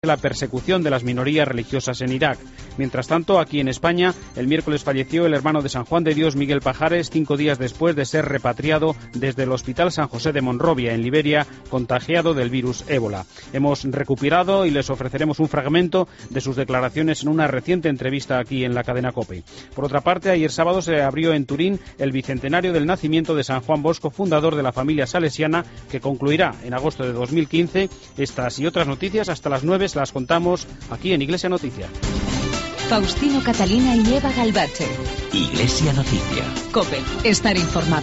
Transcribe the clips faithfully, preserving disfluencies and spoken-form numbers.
la persecución de las minorías religiosas en Irak. Mientras tanto, aquí en España, el miércoles falleció el hermano de San Juan de Dios, Miguel Pajares, cinco días después de ser repatriado desde el Hospital San José de Monrovia, en Liberia, contagiado del virus ébola. Hemos recuperado y les ofreceremos un fragmento de sus declaraciones en una reciente entrevista aquí en la cadena COPE. Por otra parte, ayer sábado se abrió en Turín el bicentenario del nacimiento de San Juan Bosco, fundador de la familia salesiana, que concluirá en agosto de dos mil quince. Estas y otras noticias hasta las nueve se las contamos aquí en Iglesia Noticia. Faustino Catalina y Eva Galvache. Iglesia Noticia. COPE. Estar informado.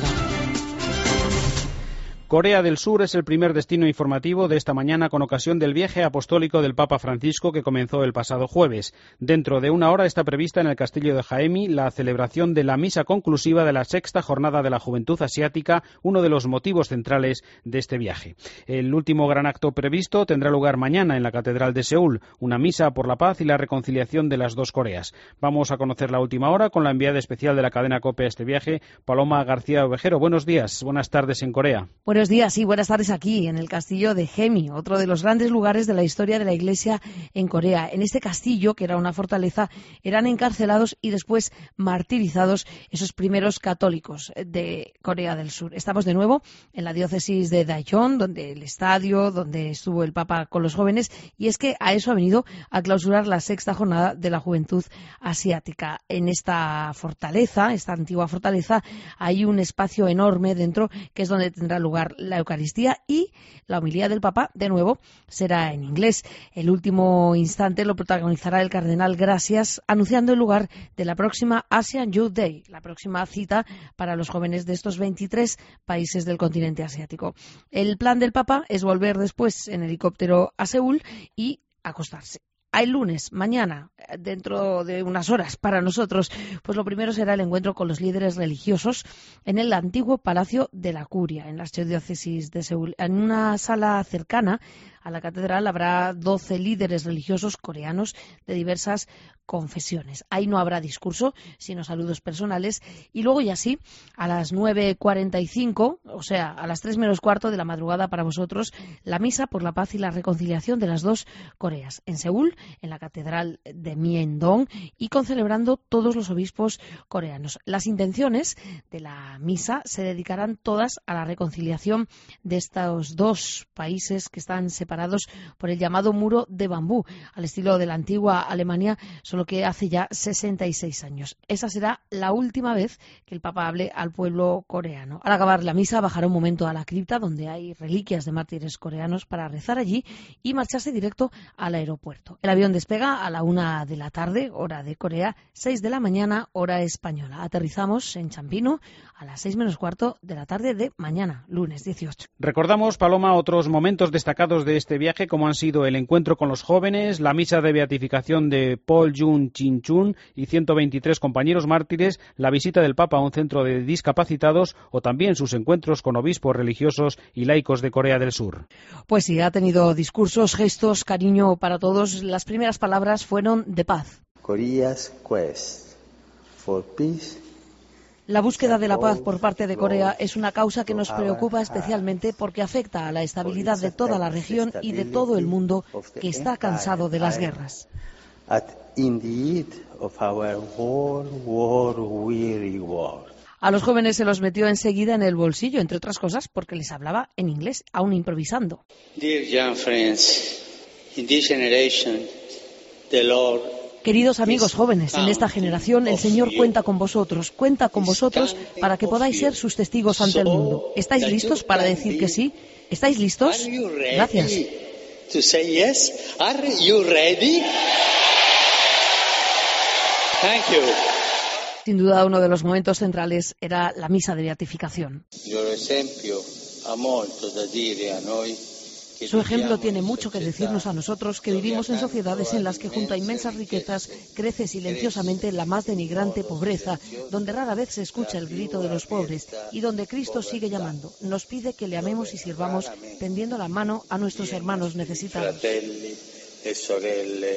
Corea del Sur es el primer destino informativo de esta mañana con ocasión del viaje apostólico del Papa Francisco que comenzó el pasado jueves. Dentro de una hora está prevista en el castillo de Jaemi la celebración de la misa conclusiva de la sexta jornada de la Juventud Asiática, uno de los motivos centrales de este viaje. El último gran acto previsto tendrá lugar mañana en la Catedral de Seúl, una misa por la paz y la reconciliación de las dos Coreas. Vamos a conocer la última hora con la enviada especial de la cadena COPE a este viaje, Paloma García Ovejero. Buenos días, buenas tardes en Corea. Buenos días y buenas tardes aquí en el castillo de Gemi, otro de los grandes lugares de la historia de la Iglesia en Corea. En este castillo, que era una fortaleza, eran encarcelados y después martirizados esos primeros católicos de Corea del Sur. Estamos de nuevo en la diócesis de Daejeon, donde el estadio, donde estuvo el Papa con los jóvenes, y es que a eso ha venido a clausurar la sexta jornada de la Juventud Asiática. En esta fortaleza, esta antigua fortaleza, hay un espacio enorme dentro que es donde tendrá lugar la Eucaristía, y la homilía del Papa, de nuevo, será en inglés. El último instante lo protagonizará el cardenal Gracias, anunciando el lugar de la próxima Asian Youth Day, la próxima cita para los jóvenes de estos veintitrés países del continente asiático. El plan del Papa es volver después en helicóptero a Seúl y acostarse. Hay lunes, mañana, dentro de unas horas para nosotros, pues lo primero será el encuentro con los líderes religiosos en el antiguo Palacio de la Curia, en la archidiócesis de Seúl. En una sala cercana a la catedral habrá doce líderes religiosos coreanos de diversas confesiones. Ahí no habrá discurso, sino saludos personales. Y luego ya sí, a las nueve cuarenta y cinco, o sea, a las tres menos cuarto de la madrugada para vosotros, la misa por la paz y la reconciliación de las dos Coreas. En Seúl, en la catedral de Myeongdong, y concelebrando todos los obispos coreanos. Las intenciones de la misa se dedicarán todas a la reconciliación de estos dos países que están separados por el llamado muro de bambú, al estilo de la antigua Alemania, solo que hace ya sesenta y seis años. Esa será la última vez que el Papa hable al pueblo coreano. Al acabar la misa bajará un momento a la cripta donde hay reliquias de mártires coreanos para rezar allí y marcharse directo al aeropuerto. El avión despega a la una de la tarde, hora de Corea, seis de la mañana, hora española. Aterrizamos en Champino a las seis menos cuarto de la tarde de mañana, lunes dieciocho. Recordamos, Paloma, otros momentos destacados de este viaje, como han sido el encuentro con los jóvenes, la misa de beatificación de Paul Jun Chin-chun y ciento veintitrés compañeros mártires, la visita del Papa a un centro de discapacitados o también sus encuentros con obispos religiosos y laicos de Corea del Sur. Pues sí, ha tenido discursos, gestos, cariño para todos. Las primeras palabras fueron de paz. Korea's quest for peace. La búsqueda de la paz por parte de Corea es una causa que nos preocupa especialmente porque afecta a la estabilidad de toda la región y de todo el mundo que está cansado de las guerras. A los jóvenes se los metió enseguida en el bolsillo, entre otras cosas porque les hablaba en inglés, aún improvisando. Dear young friends, in this generation, the Lord Queridos amigos jóvenes, en esta generación el Señor cuenta con vosotros, cuenta con vosotros para que podáis ser sus testigos ante el mundo. ¿Estáis listos para decir que sí? ¿Estáis listos? Gracias. Sin duda uno de los momentos centrales era la misa de beatificación. Su ejemplo tiene mucho que decirnos a nosotros que vivimos en sociedades en las que junto a inmensas riquezas crece silenciosamente la más denigrante pobreza, donde rara vez se escucha el grito de los pobres y donde Cristo sigue llamando. Nos pide que le amemos y sirvamos tendiendo la mano a nuestros hermanos necesitados.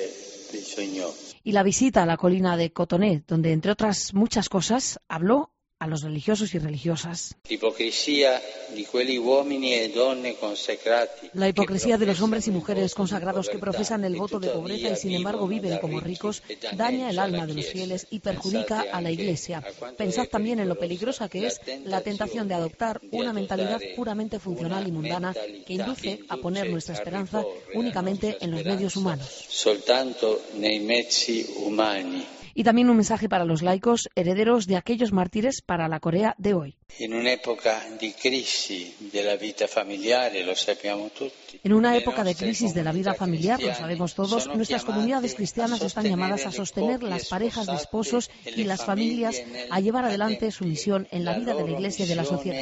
Y la visita a la colina de Cotoné, donde entre otras muchas cosas habló a los religiosos y religiosas. La hipocresía de los hombres y mujeres consagrados que profesan el voto de pobreza y sin embargo viven como ricos daña el alma de los fieles y perjudica a la Iglesia. Pensad también en lo peligrosa que es la tentación de adoptar una mentalidad puramente funcional y mundana que induce a poner nuestra esperanza únicamente en los medios humanos. Y también un mensaje para los laicos, herederos de aquellos mártires para la Corea de hoy. En una época de crisis de la vida familiar, lo sappiamo tutti. En una época de crisis de la vida familiar, lo sabemos todos, nuestras comunidades cristianas están llamadas a sostener las parejas de esposos y las familias a llevar adelante su misión en la vida de la Iglesia y de la sociedad.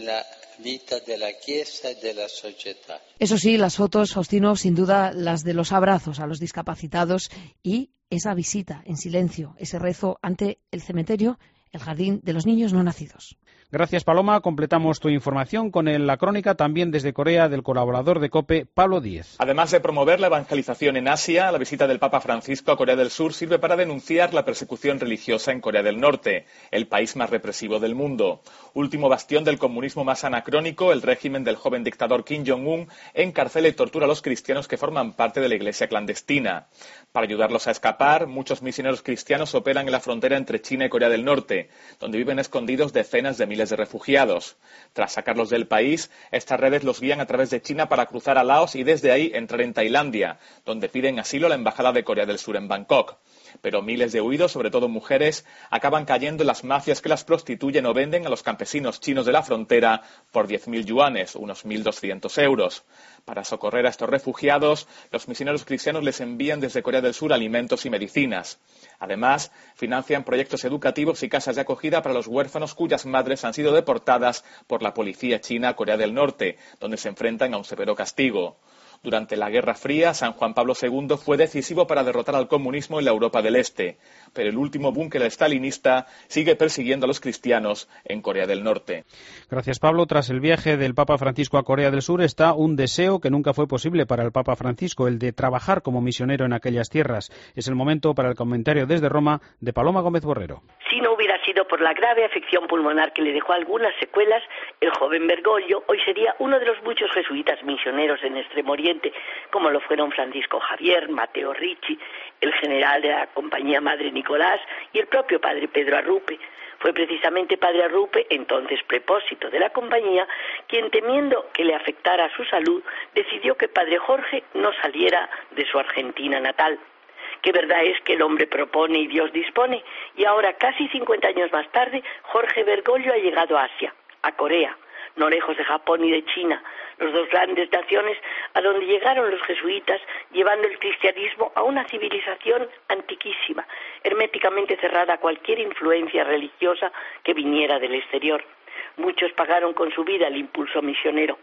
Eso sí, las fotos, Faustino, sin duda las de los abrazos a los discapacitados y esa visita en silencio, ese rezo ante el cementerio, el jardín de los niños no nacidos. Gracias, Paloma. Completamos tu información con el, la crónica también desde Corea del colaborador de COPE, Pablo Díez. Además de promover la evangelización en Asia, la visita del Papa Francisco a Corea del Sur sirve para denunciar la persecución religiosa en Corea del Norte, el país más represivo del mundo. Último bastión del comunismo más anacrónico, el régimen del joven dictador Kim Jong-un encarcela y tortura a los cristianos que forman parte de la iglesia clandestina. Para ayudarlos a escapar, muchos misioneros cristianos operan en la frontera entre China y Corea del Norte, donde viven escondidos decenas de miles de refugiados. Tras sacarlos del país, estas redes los guían a través de China para cruzar a Laos y desde ahí entrar en Tailandia, donde piden asilo a la Embajada de Corea del Sur en Bangkok. Pero miles de huidos, sobre todo mujeres, acaban cayendo en las mafias que las prostituyen o venden a los campesinos chinos de la frontera por diez mil yuanes, unos mil doscientos euros. Para socorrer a estos refugiados, los misioneros cristianos les envían desde Corea del Sur alimentos y medicinas. Además, financian proyectos educativos y casas de acogida para los huérfanos cuyas madres han sido deportadas por la policía china a Corea del Norte, donde se enfrentan a un severo castigo. Durante la Guerra Fría, San Juan Pablo segundo fue decisivo para derrotar al comunismo en la Europa del Este, pero el último búnker estalinista sigue persiguiendo a los cristianos en Corea del Norte. Gracias, Pablo. Tras el viaje del Papa Francisco a Corea del Sur está un deseo que nunca fue posible para el Papa Francisco, el de trabajar como misionero en aquellas tierras. Es el momento para el comentario desde Roma de Paloma Gómez Borrero. Si no hubiera sido por la grave afección pulmonar que le dejó algunas secuelas, el joven Bergoglio hoy sería uno de los muchos jesuitas misioneros en Extremo Oriente, como lo fueron Francisco Javier, Matteo Ricci, el general de la Compañía Madre Nicolás y el propio padre Pedro Arrupe. Fue precisamente padre Arrupe, entonces prepósito de la compañía, quien, temiendo que le afectara su salud, decidió que padre Jorge no saliera de su Argentina natal. Qué verdad es que el hombre propone y Dios dispone, y ahora, casi cincuenta años más tarde, Jorge Bergoglio ha llegado a Asia, a Corea, no lejos de Japón y de China, los dos grandes naciones a donde llegaron los jesuitas llevando el cristianismo a una civilización antiquísima, herméticamente cerrada a cualquier influencia religiosa que viniera del exterior. Muchos pagaron con su vida el impulso misionero.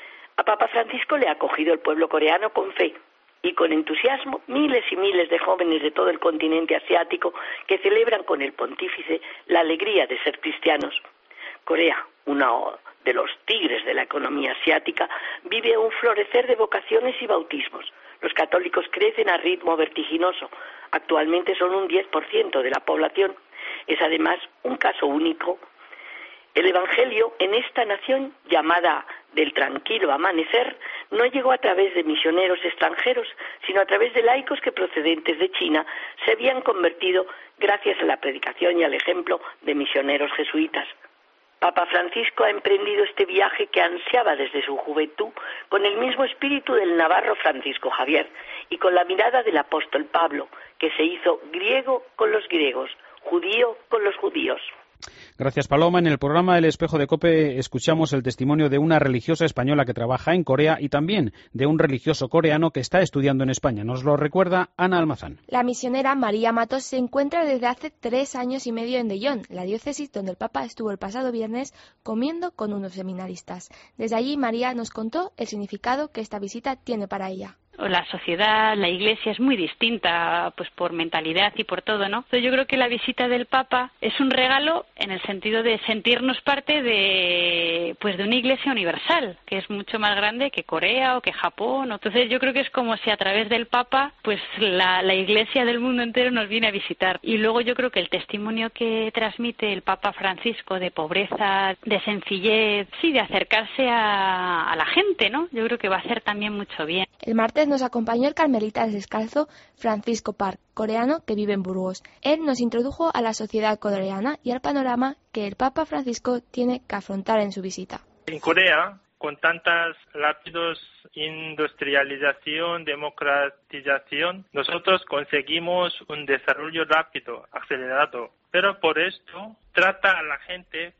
A Papa Francisco le ha acogido el pueblo coreano con fe y con entusiasmo miles y miles de jóvenes de todo el continente asiático que celebran con el pontífice la alegría de ser cristianos. Corea, uno de los tigres de la economía asiática, vive un florecer de vocaciones y bautismos. Los católicos crecen a ritmo vertiginoso. Actualmente son un diez por ciento de la población. Es además un caso único. El Evangelio en esta nación llamada del tranquilo amanecer no llegó a través de misioneros extranjeros, sino a través de laicos que procedentes de China se habían convertido gracias a la predicación y al ejemplo de misioneros jesuitas. Papa Francisco ha emprendido este viaje que ansiaba desde su juventud con el mismo espíritu del navarro Francisco Javier y con la mirada del apóstol Pablo, que se hizo griego con los griegos, judío con los judíos. Gracias, Paloma. En el programa El Espejo de COPE escuchamos el testimonio de una religiosa española que trabaja en Corea y también de un religioso coreano que está estudiando en España. Nos lo recuerda Ana Almazán. La misionera María Matos se encuentra desde hace tres años y medio en De Jong, la diócesis donde el Papa estuvo el pasado viernes comiendo con unos seminaristas. Desde allí, María nos contó el significado que esta visita tiene para ella. la sociedad, la Iglesia es muy distinta, pues por mentalidad y por todo, ¿no? Entonces yo creo que la visita del Papa es un regalo en el sentido de sentirnos parte de, pues de una Iglesia universal, que es mucho más grande que Corea o que Japón. Entonces yo creo que es como si a través del Papa, pues la, la Iglesia del mundo entero nos viene a visitar. Y luego yo creo que el testimonio que transmite el Papa Francisco de pobreza, de sencillez, sí, de acercarse a, a la gente, ¿no? Yo creo que va a hacer también mucho bien. El martes nos acompañó el carmelita descalzo Francisco Park, coreano que vive en Burgos. Él nos introdujo a la sociedad coreana y al panorama que el Papa Francisco tiene que afrontar en su visita. En Corea, con tantas rápidos industrialización, democratización, nosotros conseguimos un desarrollo rápido, acelerado. Pero por esto trata a la gente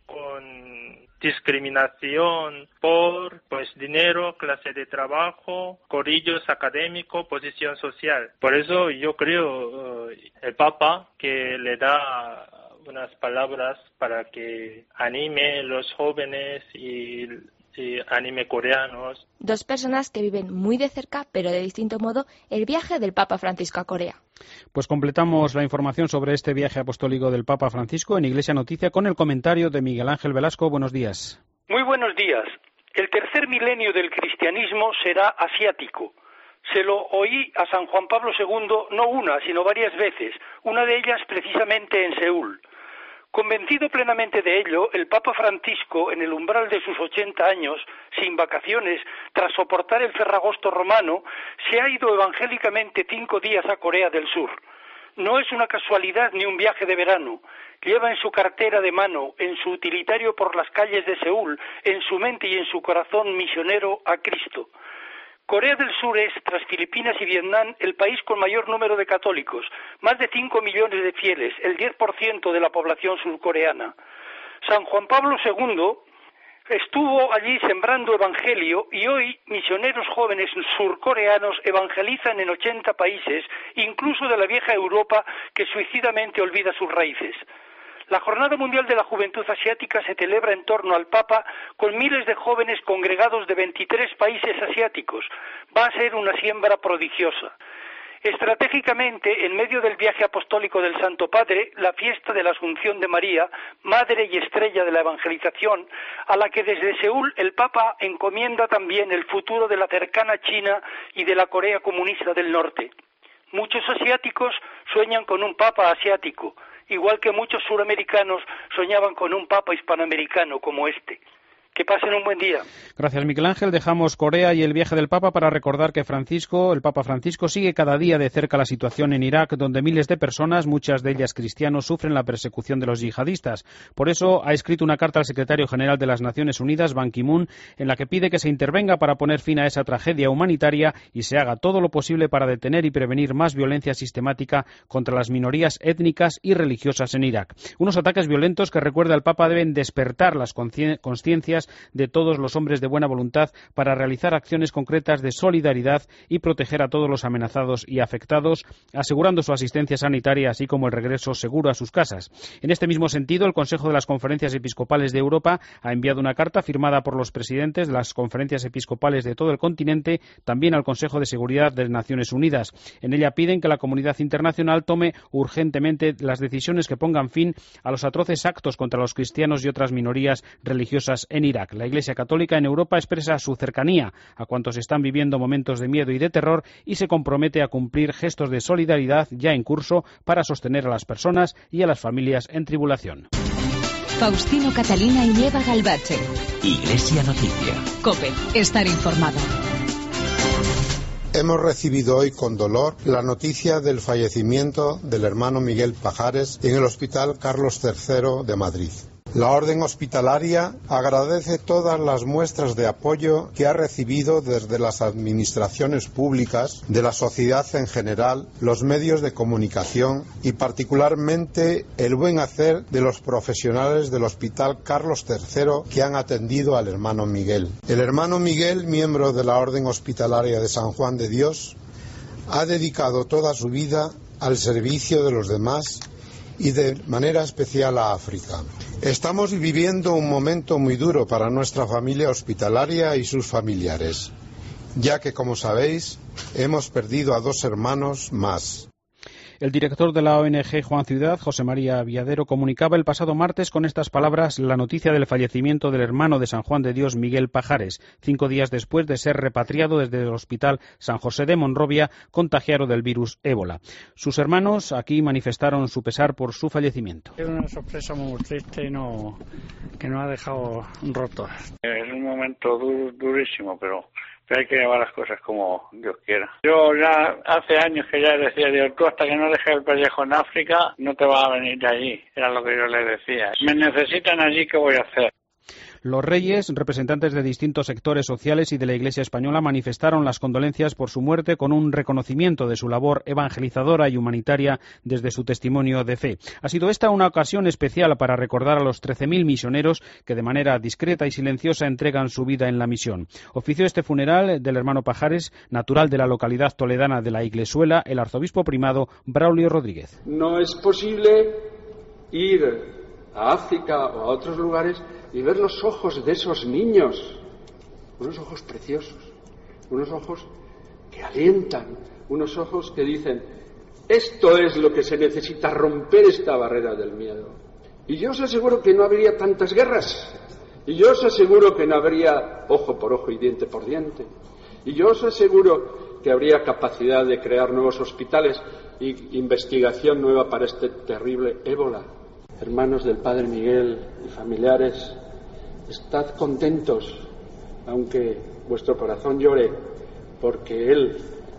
con discriminación por pues dinero, clase de trabajo, corrillos académicos, posición social. Por eso yo creo uh, el Papa que le da unas palabras para que anime a los jóvenes y y anime coreanos. Dos personas que viven muy de cerca, pero de distinto modo, el viaje del Papa Francisco a Corea. Pues completamos la información sobre este viaje apostólico del Papa Francisco en Iglesia Noticia con el comentario de Miguel Ángel Velasco. Buenos días. Muy buenos días. El tercer milenio del cristianismo será asiático. Se lo oí a San Juan Pablo segundo no una, sino varias veces, una de ellas precisamente en Seúl. Convencido plenamente de ello, el Papa Francisco, en el umbral de sus ochenta años, sin vacaciones, tras soportar el ferragosto romano, se ha ido evangélicamente cinco días a Corea del Sur. No es una casualidad ni un viaje de verano. Lleva en su cartera de mano, en su utilitario por las calles de Seúl, en su mente y en su corazón misionero a Cristo. Corea del Sur es, tras Filipinas y Vietnam, el país con mayor número de católicos, más de cinco millones de fieles, el diez por ciento de la población surcoreana. San Juan Pablo segundo estuvo allí sembrando evangelio y hoy misioneros jóvenes surcoreanos evangelizan en ochenta países, incluso de la vieja Europa que suicidamente olvida sus raíces. La Jornada Mundial de la Juventud Asiática se celebra en torno al Papa con miles de jóvenes congregados de veintitrés países asiáticos. Va a ser una siembra prodigiosa. Estratégicamente, en medio del viaje apostólico del Santo Padre, la fiesta de la Asunción de María, madre y estrella de la evangelización, a la que desde Seúl el Papa encomienda también el futuro de la cercana China y de la Corea comunista del norte. Muchos asiáticos sueñan con un Papa asiático, igual que muchos suramericanos soñaban con un Papa hispanoamericano como este. Que pasen un buen día. Gracias, Miguel Ángel. Dejamos Corea y el viaje del Papa para recordar que Francisco, el Papa Francisco, sigue cada día de cerca la situación en Irak, donde miles de personas, muchas de ellas cristianos, sufren la persecución de los yihadistas. Por eso ha escrito una carta al secretario general de las Naciones Unidas, Ban Ki-moon, en la que pide que se intervenga para poner fin a esa tragedia humanitaria y se haga todo lo posible para detener y prevenir más violencia sistemática contra las minorías étnicas y religiosas en Irak. Unos ataques violentos que, recuerda el Papa, deben despertar las conciencias de todos los hombres de buena voluntad para realizar acciones concretas de solidaridad y proteger a todos los amenazados y afectados, asegurando su asistencia sanitaria, así como el regreso seguro a sus casas. En este mismo sentido, el Consejo de las Conferencias Episcopales de Europa ha enviado una carta firmada por los presidentes de las conferencias episcopales de todo el continente, también al Consejo de Seguridad de las Naciones Unidas. En ella piden que la comunidad internacional tome urgentemente las decisiones que pongan fin a los atroces actos contra los cristianos y otras minorías religiosas en Irak. La Iglesia Católica en Europa expresa su cercanía a cuantos están viviendo momentos de miedo y de terror y se compromete a cumplir gestos de solidaridad ya en curso para sostener a las personas y a las familias en tribulación. Faustino Catalina y Eva Galbache. Iglesia Noticia. COPE. Estar informado. Hemos recibido hoy con dolor la noticia del fallecimiento del hermano Miguel Pajares en el Hospital Carlos tercero de Madrid. La Orden Hospitalaria agradece todas las muestras de apoyo que ha recibido desde las administraciones públicas, de la sociedad en general, los medios de comunicación y particularmente el buen hacer de los profesionales del Hospital Carlos tercero que han atendido al hermano Miguel. El hermano Miguel, miembro de la Orden Hospitalaria de San Juan de Dios, ha dedicado toda su vida al servicio de los demás y de manera especial a África. Estamos viviendo un momento muy duro para nuestra familia hospitalaria y sus familiares, ya que, como sabéis, hemos perdido a dos hermanos más. El director de la O N G Juan Ciudad, José María Viadero, comunicaba el pasado martes con estas palabras la noticia del fallecimiento del hermano de San Juan de Dios, Miguel Pajares, cinco días después de ser repatriado desde el Hospital San José de Monrovia, contagiado del virus ébola. Sus hermanos aquí manifestaron su pesar por su fallecimiento. Es una sorpresa muy triste y no, que nos ha dejado rotos. Es un momento dur, durísimo, pero... hay que llevar las cosas como Dios quiera. Yo ya hace años que ya decía, Dios, tú hasta que no dejes el pellejo en África, no te vas a venir de allí. Era lo que yo le decía. Me necesitan allí, ¿qué voy a hacer? Los reyes, representantes de distintos sectores sociales y de la Iglesia española, manifestaron las condolencias por su muerte con un reconocimiento de su labor evangelizadora y humanitaria desde su testimonio de fe. Ha sido esta una ocasión especial para recordar a los trece mil misioneros que de manera discreta y silenciosa entregan su vida en la misión. Ofició este funeral del hermano Pajares, natural de la localidad toledana de la Iglesuela, el arzobispo primado Braulio Rodríguez. No es posible ir a África o a otros lugares y ver los ojos de esos niños, unos ojos preciosos, unos ojos que alientan, unos ojos que dicen, esto es lo que se necesita, romper esta barrera del miedo. Y yo os aseguro que no habría tantas guerras, y yo os aseguro que no habría ojo por ojo y diente por diente, y yo os aseguro que habría capacidad de crear nuevos hospitales y investigación nueva para este terrible ébola. Hermanos del Padre Miguel y familiares, estad contentos, aunque vuestro corazón llore, porque él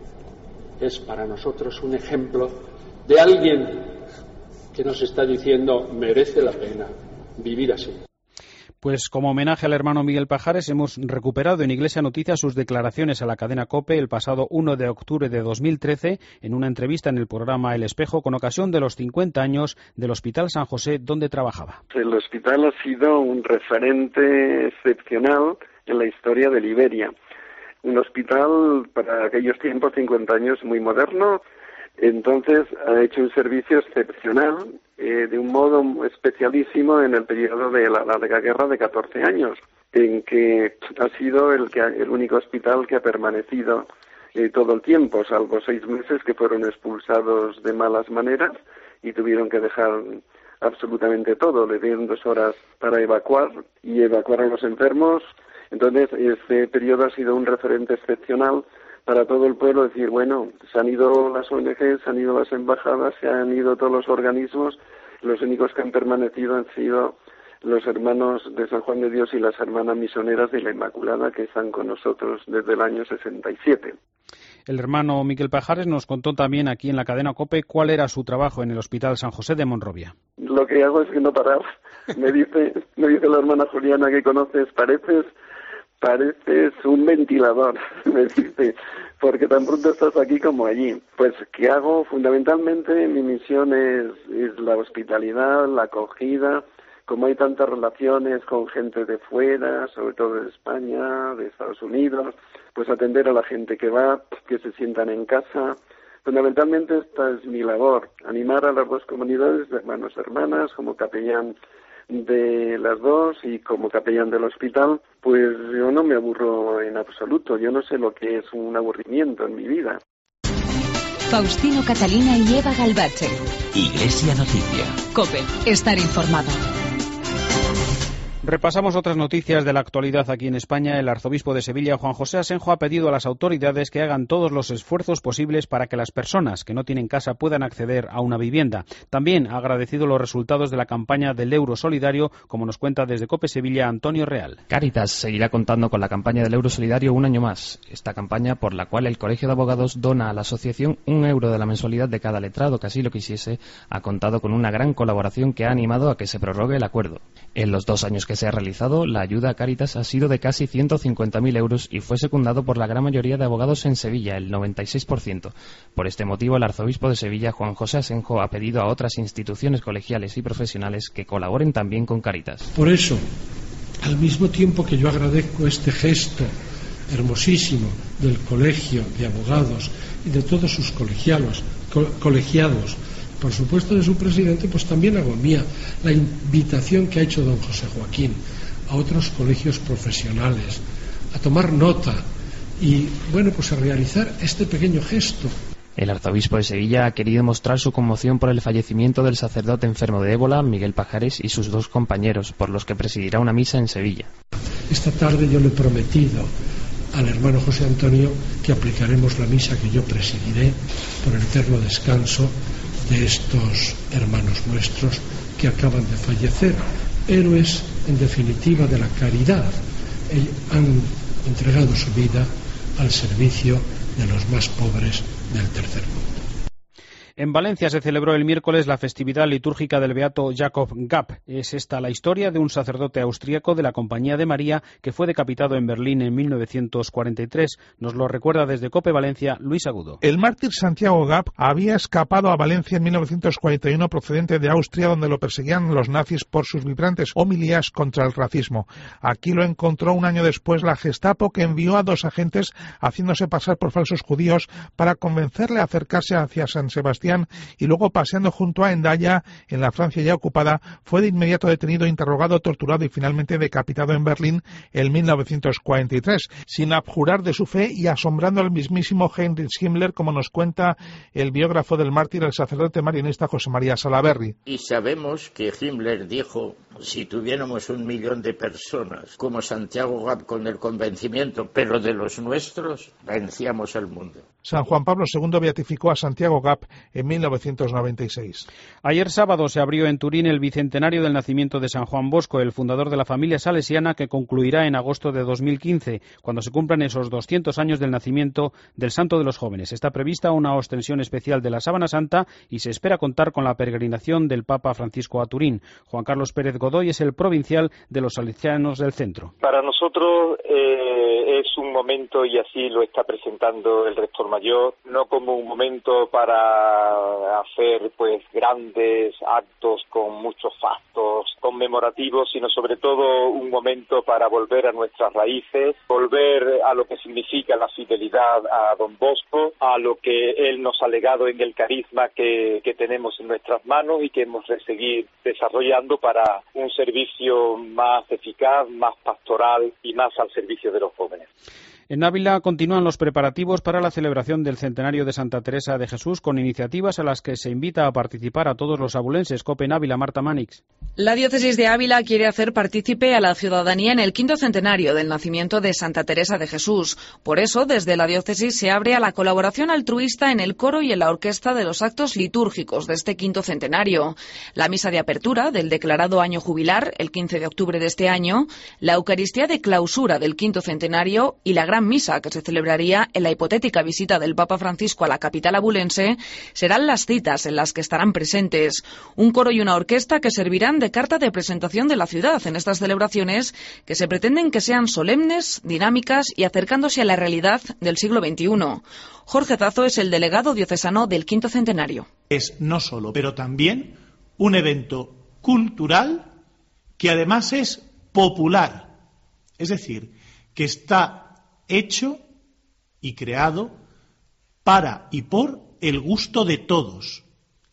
es para nosotros un ejemplo de alguien que nos está diciendo merece la pena vivir así. Pues como homenaje al hermano Miguel Pajares hemos recuperado en Iglesia Noticias sus declaraciones a la cadena COPE el pasado uno de octubre de dos mil trece en una entrevista en el programa El Espejo con ocasión de los cincuenta años del Hospital San José donde trabajaba. El hospital ha sido un referente excepcional en la historia de Liberia. Un hospital para aquellos tiempos, cincuenta años, muy moderno. Entonces ha hecho un servicio excepcional, eh, de un modo especialísimo en el periodo de la larga guerra de catorce años, en que ha sido el, que, el único hospital que ha permanecido eh, todo el tiempo, salvo seis meses que fueron expulsados de malas maneras y tuvieron que dejar absolutamente todo. Le dieron dos horas para evacuar y evacuar a los enfermos. Entonces este periodo ha sido un referente excepcional para todo el pueblo, decir, bueno, se han ido las O N Ges, se han ido las embajadas, se han ido todos los organismos, los únicos que han permanecido han sido los hermanos de San Juan de Dios y las hermanas misioneras de la Inmaculada, que están con nosotros desde el año sesenta y siete. El hermano Miguel Pajares nos contó también aquí en la cadena COPE cuál era su trabajo en el Hospital San José de Monrovia. Lo que hago es que no parar. Me dice, me dice la hermana Juliana que conoces, pareces... Pareces un ventilador, me dice, porque tan pronto estás aquí como allí. Pues, ¿qué hago? Fundamentalmente mi misión es, es la hospitalidad, la acogida. Como hay tantas relaciones con gente de fuera, sobre todo de España, de Estados Unidos, pues atender a la gente que va, que se sientan en casa. Fundamentalmente esta es mi labor, animar a las dos comunidades de hermanos y hermanas como capellán de las dos y como capellán del hospital, pues yo no me aburro en absoluto. Yo no sé lo que es un aburrimiento en mi vida. Faustino Catalina y Eva Galbache. Iglesia Noticia. COPE. Estar informado. Repasamos otras noticias de la actualidad aquí en España. El arzobispo de Sevilla, Juan José Asenjo, ha pedido a las autoridades que hagan todos los esfuerzos posibles para que las personas que no tienen casa puedan acceder a una vivienda. También ha agradecido los resultados de la campaña del Euro Solidario, como nos cuenta desde COPE Sevilla Antonio Real. Cáritas seguirá contando con la campaña del Euro Solidario un año más. Esta campaña por la cual el Colegio de Abogados dona a la asociación un euro de la mensualidad de cada letrado que así lo quisiese, ha contado con una gran colaboración que ha animado a que se prorrogue el acuerdo. En los dos años que se ha realizado, la ayuda a Cáritas ha sido de casi ciento cincuenta mil euros y fue secundado por la gran mayoría de abogados en Sevilla, el noventa y seis por ciento. Por este motivo, el arzobispo de Sevilla, Juan José Asenjo, ha pedido a otras instituciones colegiales y profesionales que colaboren también con Cáritas. Por eso, al mismo tiempo que yo agradezco este gesto hermosísimo del Colegio de Abogados y de todos sus colegiados, co- colegiados, por supuesto de su presidente, pues también hago mía la invitación que ha hecho don José Joaquín a otros colegios profesionales a tomar nota y bueno, pues a realizar este pequeño gesto. El arzobispo de Sevilla ha querido mostrar su conmoción por el fallecimiento del sacerdote enfermo de ébola, Miguel Pajares, y sus dos compañeros, por los que presidirá una misa en Sevilla. Esta tarde yo le he prometido al hermano José Antonio que aplicaremos la misa que yo presidiré por el eterno descanso de estos hermanos nuestros que acaban de fallecer, héroes en definitiva de la caridad. Ellos han entregado su vida al servicio de los más pobres del tercer mundo. En Valencia se celebró el miércoles la festividad litúrgica del beato Jacob Gap. Es esta la historia de un sacerdote austríaco de la Compañía de María que fue decapitado en Berlín en mil novecientos cuarenta y tres. Nos lo recuerda desde COPE Valencia Luis Agudo. El mártir Santiago Gap había escapado a Valencia en mil novecientos cuarenta y uno procedente de Austria, donde lo perseguían los nazis por sus vibrantes homilías contra el racismo. Aquí lo encontró un año después la Gestapo, que envió a dos agentes haciéndose pasar por falsos judíos para convencerle a acercarse hacia San Sebastián, y luego, paseando junto a Hendaya, en la Francia ya ocupada, fue de inmediato detenido, interrogado, torturado y finalmente decapitado en Berlín en mil novecientos cuarenta y tres, sin abjurar de su fe y asombrando al mismísimo Heinrich Himmler, como nos cuenta el biógrafo del mártir, el sacerdote marianista José María Salaberry. Y sabemos que Himmler dijo: si tuviéramos un millón de personas como Santiago Gap con el convencimiento, pero de los nuestros, vencíamos el mundo. San Juan Pablo segundo beatificó a Santiago Gap en mil novecientos noventa y seis. Ayer sábado se abrió en Turín el bicentenario del nacimiento de San Juan Bosco, el fundador de la familia salesiana, que concluirá en agosto de dos mil quince, cuando se cumplan esos doscientos años del nacimiento del Santo de los Jóvenes. Está prevista una ostensión especial de la Sábana Santa y se espera contar con la peregrinación del Papa Francisco a Turín. Juan Carlos Pérez Godoy es el provincial de los salesianos del centro. Para nosotros eh, es un momento, y así lo está presentando el rector mayor, no como un momento para hacer pues grandes actos con muchos fastos conmemorativos, sino sobre todo un momento para volver a nuestras raíces, volver a lo que significa la fidelidad a Don Bosco, a lo que él nos ha legado en el carisma que, que tenemos en nuestras manos y que hemos de seguir desarrollando para un servicio más eficaz, más pastoral y más al servicio de los jóvenes. En Ávila continúan los preparativos para la celebración del centenario de Santa Teresa de Jesús, con iniciativas a las que se invita a participar a todos los abulenses. COPE en Ávila, Marta Manix. La diócesis de Ávila quiere hacer partícipe a la ciudadanía en el quinto centenario del nacimiento de Santa Teresa de Jesús. Por eso, desde la diócesis se abre a la colaboración altruista en el coro y en la orquesta de los actos litúrgicos de este quinto centenario. La misa de apertura del declarado año jubilar, el quince de octubre de este año, la Eucaristía de clausura del quinto centenario y la gran misa que se celebraría en la hipotética visita del Papa Francisco a la capital abulense serán las citas en las que estarán presentes un coro y una orquesta que servirán de carta de presentación de la ciudad en estas celebraciones, que se pretenden que sean solemnes, dinámicas y acercándose a la realidad del siglo veintiuno. Jorge Zazo es el delegado diocesano del quinto centenario. Es no solo, pero también un evento cultural que además es popular, es decir, que está hecho y creado para y por el gusto de todos.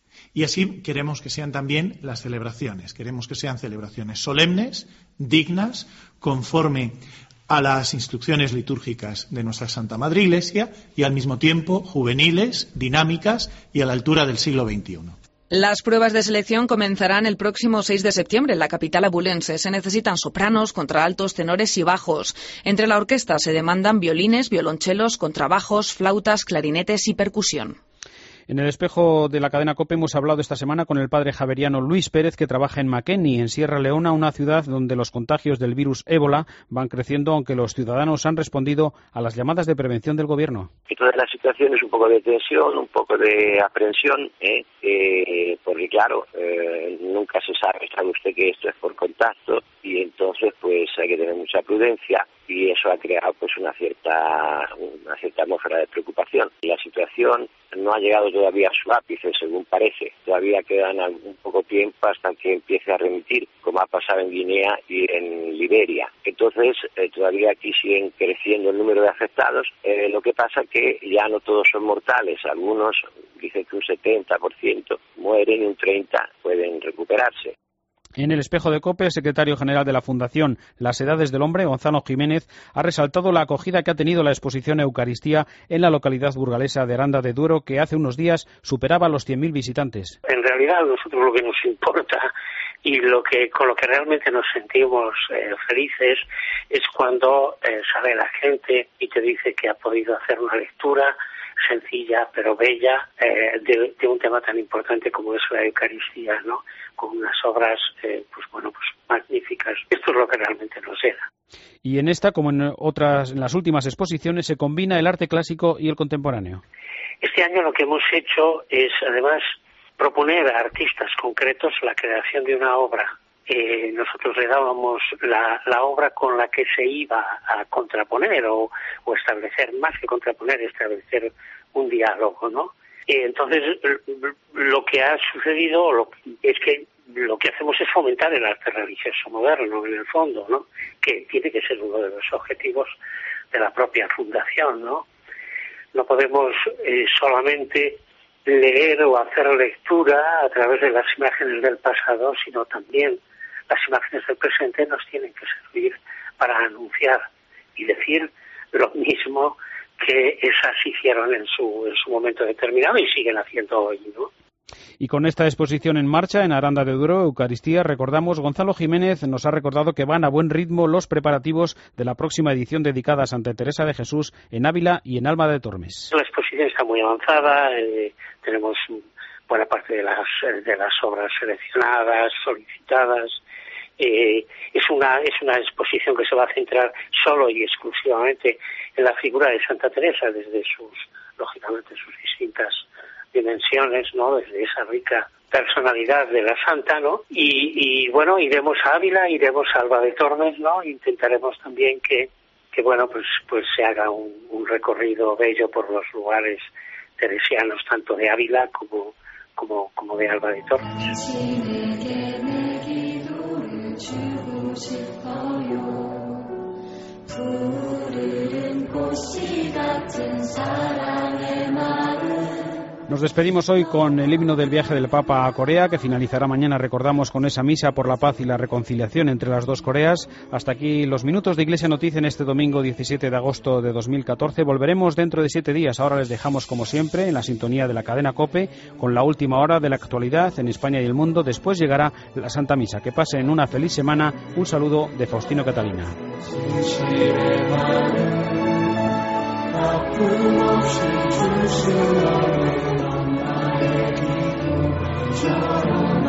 Y así queremos que sean también las celebraciones. Queremos que sean celebraciones solemnes, dignas, conforme a las instrucciones litúrgicas de nuestra Santa Madre Iglesia y al mismo tiempo juveniles, dinámicas y a la altura del siglo veintiuno. Las pruebas de selección comenzarán el próximo seis de septiembre en la capital abulense. Se necesitan sopranos, contraaltos, tenores y bajos. Entre la orquesta se demandan violines, violonchelos, contrabajos, flautas, clarinetes y percusión. En el espejo de la cadena COPE hemos hablado esta semana con el padre javeriano Luis Pérez, que trabaja en Makeni, en Sierra Leona, una ciudad donde los contagios del virus ébola van creciendo, aunque los ciudadanos han respondido a las llamadas de prevención del gobierno. Y toda la situación es un poco de tensión, un poco de aprensión, ¿eh? Eh, porque claro, eh, nunca se sabe, sabe usted que esto es por contacto, y entonces pues hay que tener mucha prudencia, y eso ha creado pues una cierta una cierta atmósfera de preocupación. La situación no ha llegado todavía a su ápice, según parece. Todavía quedan un poco tiempo hasta que empiece a remitir, como ha pasado en Guinea y en Liberia. Entonces, eh, todavía aquí siguen creciendo el número de afectados. Eh, lo que pasa que ya no todos son mortales. Algunos dicen que un setenta por ciento mueren y un treinta por ciento pueden recuperarse. En el espejo de COPE, el secretario general de la Fundación Las Edades del Hombre, Gonzalo Jiménez, ha resaltado la acogida que ha tenido la exposición Eucaristía en la localidad burgalesa de Aranda de Duero, que hace unos días superaba los cien mil visitantes. En realidad, a nosotros lo que nos importa y lo que con lo que realmente nos sentimos eh, felices es cuando eh, sale la gente y te dice que ha podido hacer una lectura sencilla pero bella eh, de, de un tema tan importante como es la Eucaristía, ¿no? Con unas obras eh, pues bueno pues magníficas. Esto es lo que realmente nos llega. Y en esta, como en otras, en las últimas exposiciones, se combina el arte clásico y el contemporáneo. Este año lo que hemos hecho es además proponer a artistas concretos la creación de una obra. Eh, nosotros le dábamos la, la obra con la que se iba a contraponer o, o establecer, más que contraponer, establecer un diálogo, ¿no? Eh, entonces, lo que ha sucedido lo, es que lo que hacemos es fomentar el arte religioso moderno, en el fondo, ¿no? Que tiene que ser uno de los objetivos de la propia fundación, ¿no? No podemos eh, solamente leer o hacer lectura a través de las imágenes del pasado, sino también las imágenes del presente nos tienen que servir para anunciar y decir lo mismo que esas hicieron en su, en su momento determinado y siguen haciendo hoy, ¿no? Y con esta exposición en marcha en Aranda de Duero, Eucaristía, recordamos, Gonzalo Jiménez nos ha recordado que van a buen ritmo los preparativos de la próxima edición dedicada a Santa Teresa de Jesús en Ávila y en Alba de Tormes. La exposición está muy avanzada, eh, tenemos buena parte de las, de las obras seleccionadas, solicitadas. Eh, es una es una exposición que se va a centrar solo y exclusivamente en la figura de Santa Teresa desde sus, lógicamente, sus distintas dimensiones, ¿no? Desde esa rica personalidad de la santa, ¿no? Y, y bueno, iremos a Ávila, iremos a Alba de Tormes, ¿no? Intentaremos también que, que bueno, pues pues se haga un, un recorrido bello por los lugares teresianos, tanto de Ávila como como como de Alba de Tormes. Nos despedimos hoy con el himno del viaje del Papa a Corea, que finalizará mañana, recordamos, con esa misa por la paz y la reconciliación entre las dos Coreas. Hasta aquí los minutos de Iglesia Noticia en este domingo diecisiete de agosto de dos mil catorce. Volveremos dentro de siete días. Ahora les dejamos, como siempre, en la sintonía de la cadena COPE, con la última hora de la actualidad en España y el mundo. Después llegará la Santa Misa. Que pasen una feliz semana. Un saludo de Faustino Catalina. 아픔없이 줄 수 없는 엄마의 기쁨 저런